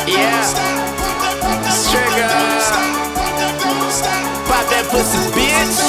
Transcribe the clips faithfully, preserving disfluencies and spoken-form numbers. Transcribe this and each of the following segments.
Yeah, Trigger. Pop that pussy, bitch.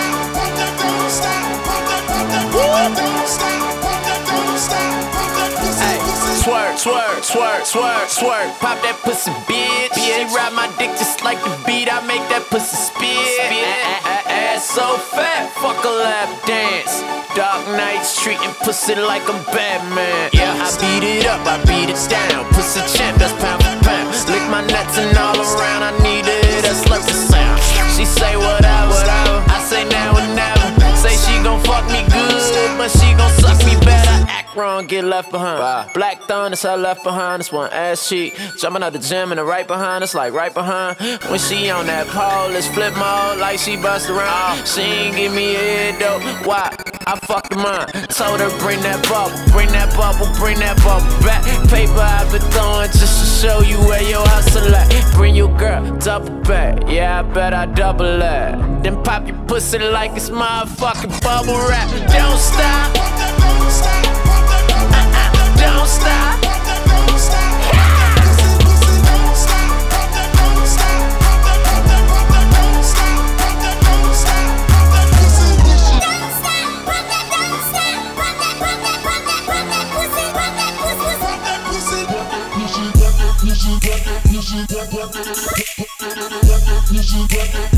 Hey, twerk, twerk, twerk, twerk, twerk. Pop that pussy, bitch. She ride my dick just like the beat. I make that pussy spit. Ass so fat, fuck a lap dance. Dark nights treating pussy like I'm Batman. Yeah, I beat it up, I beat it down. Pussy champ, that's pound for pound. Lick my nuts and all around. I need it, a slurpy sound. She say whatever, whatever. I say now and never. Say she gon' fuck me good, but she gon' suck me better. Act wrong, get left behind. Wow. Black thumb, that's her left behind. This one ass cheek. Jumping out the gym and the right behind us, like right behind. When she on that pole, it's flip mode, like she bust around. She ain't give me a head though. Why? I fucked her mind. Told her bring that bubble, bring that bubble, bring that bubble back. Paper I've been throwing just to show you where your hustle at. Bring your girl, double back. Yeah, I bet I double that. Then pop your pussy like it's motherfucking bubble wrap. Don't stop. Uh-uh, don't stop. You should